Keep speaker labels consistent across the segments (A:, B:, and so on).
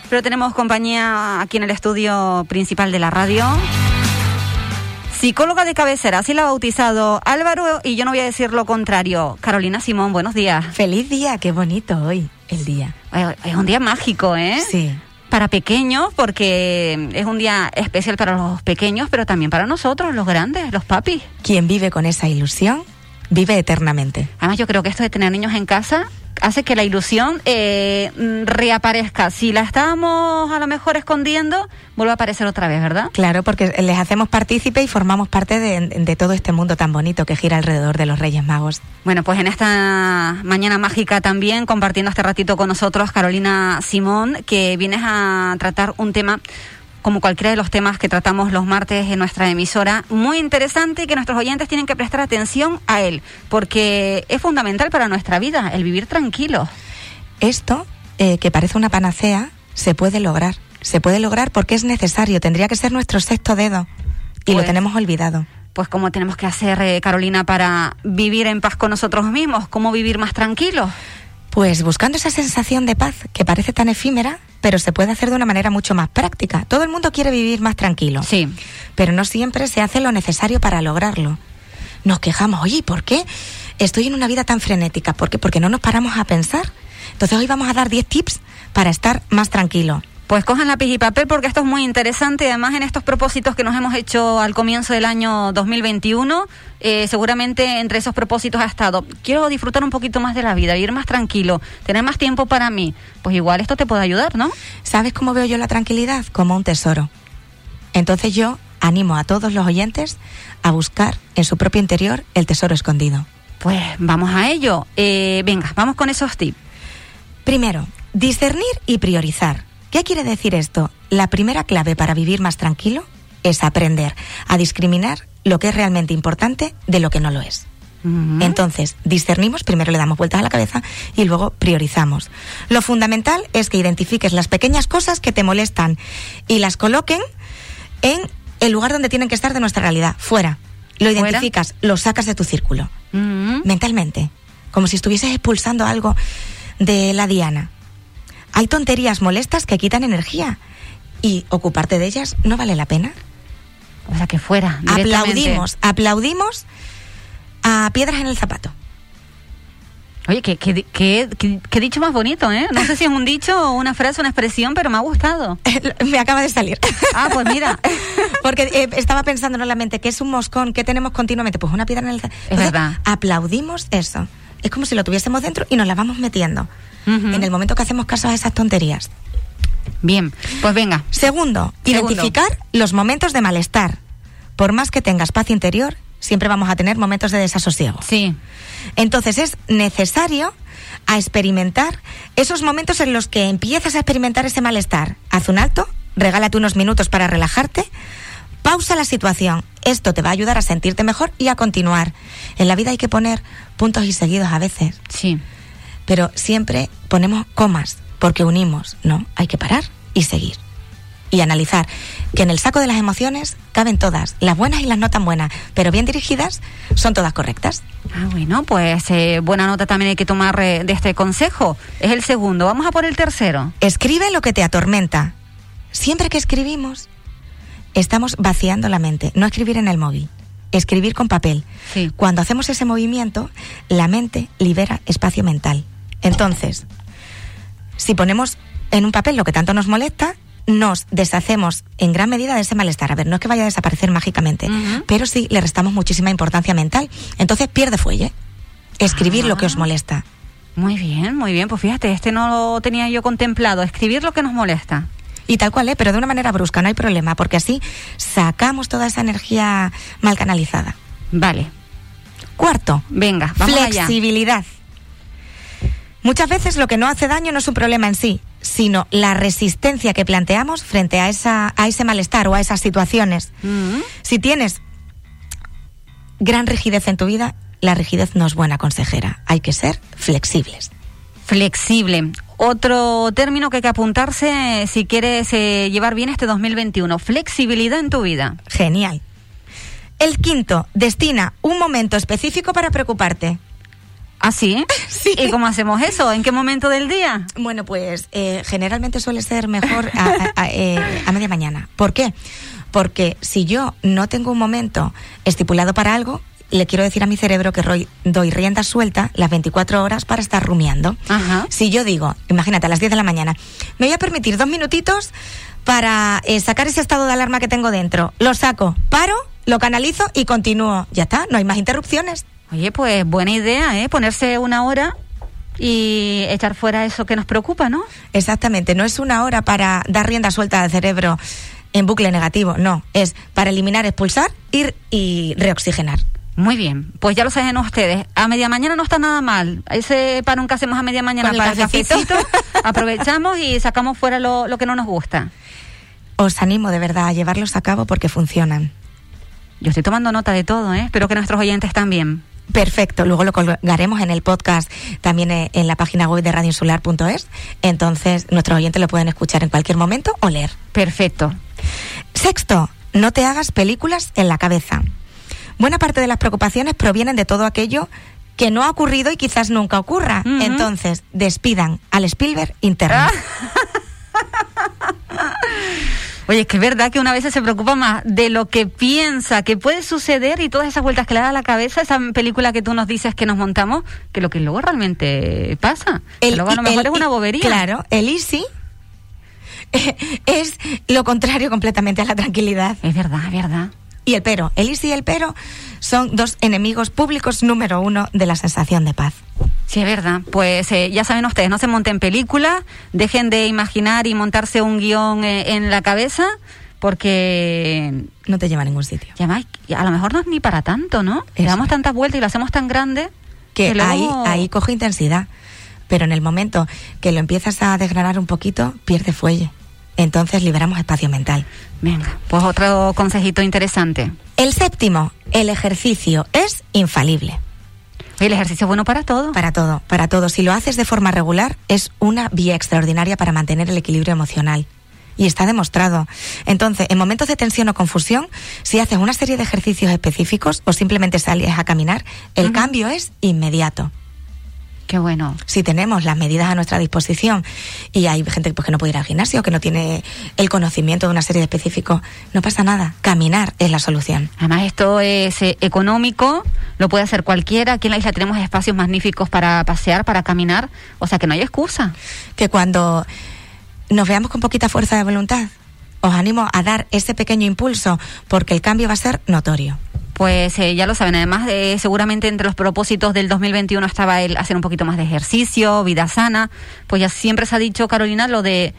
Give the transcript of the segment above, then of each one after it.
A: pero tenemos compañía aquí en el estudio principal de la radio. Psicóloga de cabecera, así la ha bautizado Álvaro, y yo no voy a decir lo contrario. Carolina Simón, buenos días.
B: Feliz día, qué bonito hoy el día.
A: Es un día mágico, ¿eh?
B: Sí.
A: Para pequeños, porque es un día especial para los pequeños, pero también para nosotros, los grandes, los papis.
B: Quien vive con esa ilusión, vive eternamente.
A: Además, yo creo que esto de tener niños en casa hace que la ilusión reaparezca. Si la estábamos a lo mejor escondiendo, vuelve a aparecer otra vez, ¿verdad?
B: Claro, porque les hacemos partícipe y formamos parte de todo este mundo tan bonito que gira alrededor de los Reyes Magos.
A: Bueno, pues en esta mañana mágica también, compartiendo este ratito con nosotros, Carolina Simón, que vienes a tratar un tema como cualquiera de los temas que tratamos los martes en nuestra emisora, muy interesante, y que nuestros oyentes tienen que prestar atención a él, porque es fundamental para nuestra vida, el vivir tranquilos.
B: Esto, que parece una panacea, se puede lograr. Se puede lograr porque es necesario, tendría que ser nuestro sexto dedo, y lo tenemos olvidado.
A: Pues ¿cómo tenemos que hacer, Carolina, para vivir en paz con nosotros mismos? ¿Cómo vivir más tranquilos?
B: Pues buscando esa sensación de paz que parece tan efímera, pero se puede hacer de una manera mucho más práctica. Todo el mundo quiere vivir más tranquilo.
A: Sí.
B: Pero no siempre se hace lo necesario para lograrlo. Nos quejamos, oye, ¿por qué estoy en una vida tan frenética? ¿Por qué? Porque no nos paramos a pensar. Entonces hoy vamos a dar 10 tips para estar más tranquilo.
A: Pues cojan lápiz y papel, porque esto es muy interesante. Además, en estos propósitos que nos hemos hecho al comienzo del año 2021, seguramente entre esos propósitos ha estado: quiero disfrutar un poquito más de la vida, vivir más tranquilo, tener más tiempo para mí. Pues igual esto te puede ayudar, ¿no?
B: ¿Sabes cómo veo yo la tranquilidad? Como un tesoro. Entonces yo animo a todos los oyentes a buscar en su propio interior el tesoro escondido.
A: Pues vamos a ello. Venga, vamos con esos tips.
B: Primero, discernir y priorizar. ¿Qué quiere decir esto? La primera clave para vivir más tranquilo es aprender a discriminar lo que es realmente importante de lo que no lo es. Uh-huh. Entonces, discernimos, primero le damos vueltas a la cabeza y luego priorizamos. Lo fundamental es que identifiques las pequeñas cosas que te molestan y las coloquen en el lugar donde tienen que estar de nuestra realidad, fuera. Lo identificas, lo sacas de tu círculo, mentalmente, como si estuvieses expulsando algo de la diana. Hay tonterías molestas que quitan energía y ocuparte de ellas no vale la pena.
A: O sea, que fuera.
B: Aplaudimos a piedras en el zapato.
A: Oye, qué dicho más bonito, ¿eh? No sé si es un dicho o una frase, una expresión, pero me ha gustado.
B: Me acaba de salir.
A: Ah, pues mira.
B: Porque estaba pensando en la mente, ¿qué es un moscón? ¿Qué tenemos continuamente? Pues una piedra en el zapato.
A: Es verdad.
B: Aplaudimos eso. Es como si lo tuviésemos dentro y nos la vamos metiendo. En el momento que hacemos caso a esas tonterías.
A: Bien, pues venga.
B: Segundo, identificar los momentos de malestar. Por más que tengas paz interior, siempre vamos a tener momentos de desasosiego.
A: Sí.
B: Entonces es necesario a experimentar esos momentos en los que empiezas a experimentar ese malestar. Haz un alto, regálate unos minutos para relajarte, pausa la situación. Esto te va a ayudar a sentirte mejor y a continuar. En la vida hay que poner puntos y seguidos a veces.
A: Sí.
B: Pero siempre ponemos comas, porque unimos, ¿no? Hay que parar y seguir. Y analizar que en el saco de las emociones caben todas, las buenas y las no tan buenas, pero bien dirigidas son todas correctas.
A: Ah, bueno, pues buena nota también hay que tomar de este consejo. Es el segundo. Vamos a por el tercero.
B: Escribe lo que te atormenta. Siempre que escribimos, estamos vaciando la mente. No escribir en el móvil, escribir con papel.
A: Sí.
B: Cuando hacemos ese movimiento, la mente libera espacio mental. Entonces, si ponemos en un papel lo que tanto nos molesta, nos deshacemos en gran medida de ese malestar. A ver, no es que vaya a desaparecer mágicamente, pero sí le restamos muchísima importancia mental. Entonces pierde fuelle. Escribir lo que os molesta.
A: Muy bien. Pues fíjate, no lo tenía yo contemplado. Escribir lo que nos molesta.
B: Y tal cual, pero de una manera brusca, no hay problema, porque así sacamos toda esa energía mal canalizada.
A: Vale.
B: Cuarto,
A: venga, vamos
B: flexibilidad.
A: Allá.
B: Muchas veces lo que no hace daño no es un problema en sí, sino la resistencia que planteamos frente a ese malestar o a esas situaciones. Si tienes gran rigidez en tu vida, la rigidez no es buena consejera. Hay que ser flexibles.
A: Flexible. Otro término que hay que apuntarse si quieres llevar bien este 2021. Flexibilidad en tu vida.
B: Genial. El quinto, destina un momento específico para preocuparte.
A: ¿Ah, sí?
B: Sí.
A: ¿Y cómo hacemos eso? ¿En qué momento del día?
B: Bueno, pues generalmente suele ser mejor a media mañana. ¿Por qué? Porque si yo no tengo un momento estipulado para algo, le quiero decir a mi cerebro que doy rienda suelta las 24 horas para estar rumiando.
A: Ajá.
B: Si yo digo, imagínate, a las 10 de la mañana, me voy a permitir 2 minutitos para sacar ese estado de alarma que tengo dentro. Lo saco, paro, lo canalizo y continúo. Ya está, no hay más interrupciones.
A: Oye, pues buena idea, ¿eh? Ponerse una hora y echar fuera eso que nos preocupa, ¿no?
B: Exactamente, no es una hora para dar rienda suelta al cerebro en bucle negativo, no, es para eliminar, expulsar, ir y reoxigenar.
A: Muy bien, pues ya lo saben ustedes, a media mañana no está nada mal, ese parón que hacemos a media mañana para el cafecito, aprovechamos y sacamos fuera lo que no nos gusta.
B: Os animo de verdad a llevarlos a cabo porque funcionan.
A: Yo estoy tomando nota de todo, espero que nuestros oyentes también.
B: Perfecto, luego lo colgaremos en el podcast, también en la página web de radioinsular.es, entonces nuestros oyentes lo pueden escuchar en cualquier momento o leer.
A: Perfecto.
B: Sexto, no te hagas películas en la cabeza. Buena parte de las preocupaciones provienen de todo aquello que no ha ocurrido y quizás nunca ocurra. Uh-huh. Entonces, despidan al Spielberg interno.
A: Oye, es que es verdad que una vez se preocupa más de lo que piensa que puede suceder y todas esas vueltas que le da a la cabeza, esa película que tú nos dices que nos montamos, que lo que luego realmente pasa. Luego a lo mejor es una bobería.
B: Claro, el easy es lo contrario completamente a la tranquilidad.
A: Es verdad, es verdad.
B: Y el pero. El easy y el pero son 2 enemigos públicos número 1 de la sensación de paz.
A: Sí, es verdad. Pues ya saben ustedes, no se monten películas, dejen de imaginar y montarse un guión en la cabeza, porque
B: no te lleva a ningún sitio.
A: A lo mejor no es ni para tanto, ¿no? Le damos tantas vueltas y lo hacemos tan grande
B: que
A: luego...
B: ahí coge intensidad. Pero en el momento que lo empiezas a desgranar un poquito, pierde fuelle. Entonces liberamos espacio mental.
A: Venga, pues otro consejito interesante.
B: El séptimo, el ejercicio es infalible.
A: El ejercicio es bueno para todo.
B: Para todo, para todo. Si lo haces de forma regular, es una vía extraordinaria para mantener el equilibrio emocional. Y está demostrado. Entonces, en momentos de tensión o confusión, si haces una serie de ejercicios específicos o simplemente sales a caminar, el cambio es inmediato.
A: Qué bueno.
B: Si tenemos las medidas a nuestra disposición y hay gente pues, que no puede ir al gimnasio, que no tiene el conocimiento de una serie de específicos, no pasa nada. Caminar es la solución.
A: Además, esto es económico, lo puede hacer cualquiera. Aquí en la isla tenemos espacios magníficos para pasear, para caminar, o sea que no hay excusa.
B: Que cuando nos veamos con poquita fuerza de voluntad, os animo a dar ese pequeño impulso porque el cambio va a ser notorio.
A: Pues ya lo saben, además seguramente entre los propósitos del 2021 estaba el hacer un poquito más de ejercicio, vida sana, pues ya siempre se ha dicho, Carolina, lo de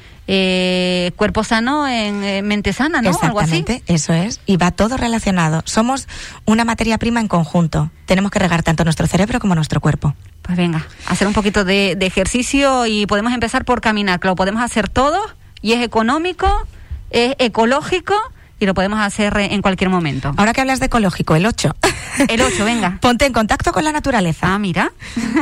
A: cuerpo sano en mente sana, ¿no?
B: Exactamente,
A: algo así.
B: Eso es, y va todo relacionado. Somos una materia prima en conjunto, tenemos que regar tanto nuestro cerebro como nuestro cuerpo.
A: Pues venga, hacer un poquito de ejercicio y podemos empezar por caminar, que lo podemos hacer todos y es económico, es ecológico. Y lo podemos hacer en cualquier momento.
B: Ahora que hablas de ecológico, el 8.
A: El 8, venga.
B: Ponte en contacto con la naturaleza.
A: Ah, mira.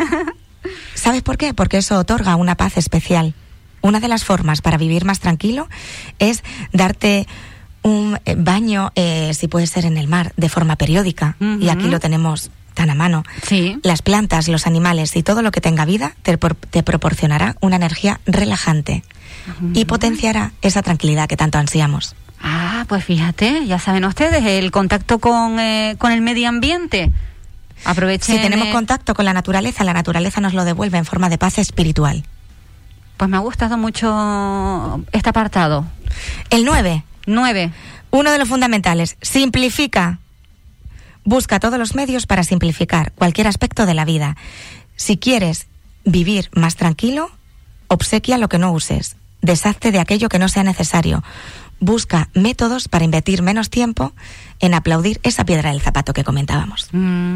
B: ¿Sabes por qué? Porque eso otorga una paz especial. Una de las formas para vivir más tranquilo es darte un baño, si puede ser en el mar, de forma periódica. Uh-huh. Y aquí lo tenemos tan a mano.
A: Sí.
B: Las plantas, los animales y todo lo que tenga vida te proporcionará una energía relajante. Uh-huh. Y potenciará esa tranquilidad que tanto ansiamos.
A: Ah, pues fíjate, ya saben ustedes, el contacto con el medio ambiente. Aprovechen.
B: Si tenemos contacto con la naturaleza nos lo devuelve en forma de paz espiritual.
A: Pues me ha gustado mucho este apartado.
B: El 9.
A: 9.
B: Uno de los fundamentales. Simplifica. Busca todos los medios para simplificar cualquier aspecto de la vida. Si quieres vivir más tranquilo, obsequia lo que no uses. Deshazte de aquello que no sea necesario. Busca métodos para invertir menos tiempo en aplaudir esa piedra del zapato que comentábamos.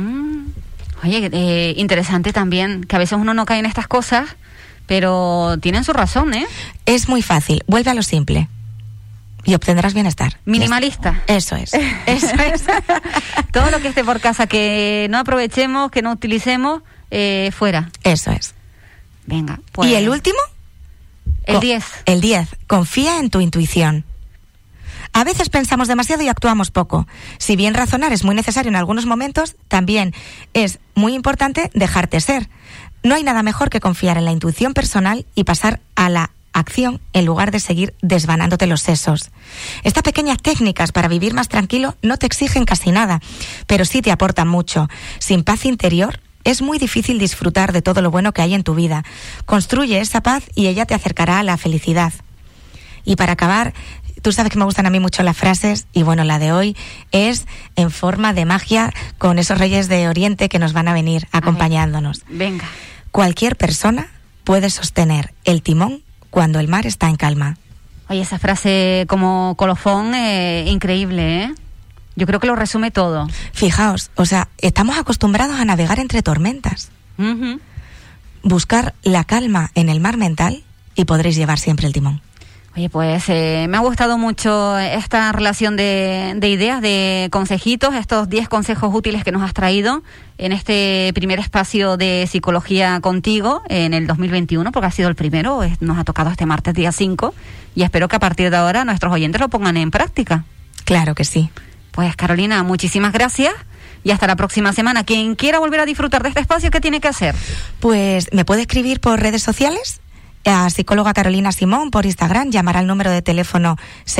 A: Oye, interesante también, que a veces uno no cae en estas cosas, pero tienen su razón, ¿eh?
B: Es muy fácil, vuelve a lo simple y obtendrás bienestar.
A: Minimalista.
B: Eso es, eso es.
A: Todo lo que esté por casa que no aprovechemos, que no utilicemos, fuera.
B: Eso es.
A: Venga, pues.
B: ¿Y el último?
A: El 10.
B: El 10. Confía en tu intuición. A veces pensamos demasiado y actuamos poco. Si bien razonar es muy necesario en algunos momentos, también es muy importante dejarte ser. No hay nada mejor que confiar en la intuición personal y pasar a la acción en lugar de seguir desvanándote los sesos. Estas pequeñas técnicas para vivir más tranquilo no te exigen casi nada, pero sí te aportan mucho. Sin paz interior, es muy difícil disfrutar de todo lo bueno que hay en tu vida. Construye esa paz y ella te acercará a la felicidad. Y para acabar, tú sabes que me gustan a mí mucho las frases, y bueno, la de hoy es en forma de magia con esos reyes de Oriente que nos van a venir acompañándonos.
A: Venga.
B: Cualquier persona puede sostener el timón cuando el mar está en calma.
A: Oye, esa frase como colofón, increíble, ¿eh? Yo creo que lo resume todo.
B: Fijaos, o sea, estamos acostumbrados a navegar entre tormentas.
A: Uh-huh.
B: Buscar la calma en el mar mental y podréis llevar siempre el timón.
A: Oye, pues me ha gustado mucho esta relación de ideas, de consejitos, estos 10 consejos útiles que nos has traído en este primer espacio de psicología contigo en el 2021, porque ha sido el primero, nos ha tocado este martes día 5, y espero que a partir de ahora nuestros oyentes lo pongan en práctica.
B: Claro que sí.
A: Pues Carolina, muchísimas gracias y hasta la próxima semana. Quien quiera volver a disfrutar de este espacio, ¿qué tiene que hacer?
B: Pues me puede escribir por redes sociales, a psicóloga Carolina Simón por Instagram, llamar al número de teléfono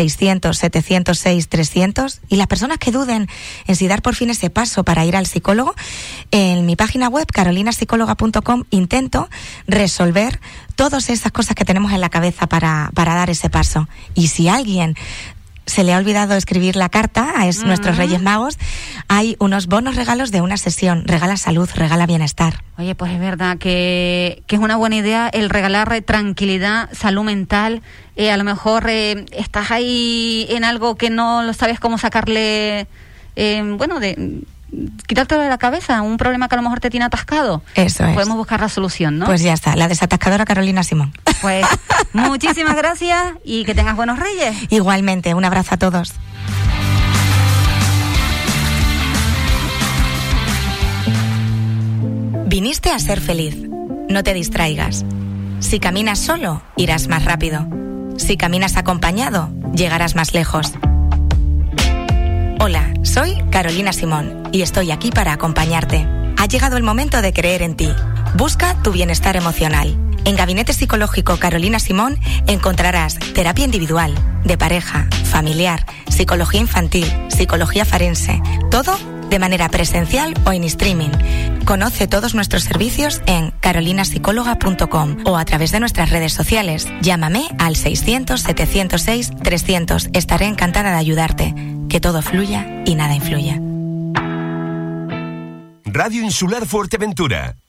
B: 600-706-300, y las personas que duden en si dar por fin ese paso para ir al psicólogo, en mi página web carolinapsicóloga.com intento resolver todas esas cosas que tenemos en la cabeza para dar ese paso. Y si alguien se le ha olvidado escribir la carta a nuestros Reyes Magos, hay unos bonos regalos de una sesión. Regala salud, regala bienestar.
A: Oye, pues es verdad que es una buena idea el regalar tranquilidad, salud mental. A lo mejor estás ahí en algo que no lo sabes cómo sacarle, quitártelo de la cabeza, un problema que a lo mejor te tiene atascado.
B: Eso es.
A: Podemos buscar la solución, ¿no?
B: Pues ya está, la desatascadora Carolina Simón.
A: Pues muchísimas gracias y que tengas buenos Reyes.
B: Igualmente, un abrazo a todos. Viniste a ser feliz. No te distraigas. Si caminas solo, irás más rápido. Si caminas acompañado, llegarás más lejos. Hola, soy Carolina Simón y estoy aquí para acompañarte. Ha llegado el momento de creer en ti. Busca tu bienestar emocional. En Gabinete Psicológico Carolina Simón encontrarás terapia individual, de pareja, familiar, psicología infantil, psicología forense, todo de manera presencial o en streaming. Conoce todos nuestros servicios en carolinapsicóloga.com o a través de nuestras redes sociales. Llámame al 600-706-300. Estaré encantada de ayudarte. Que todo fluya y nada influya.
C: Radio Insular Fuerteventura.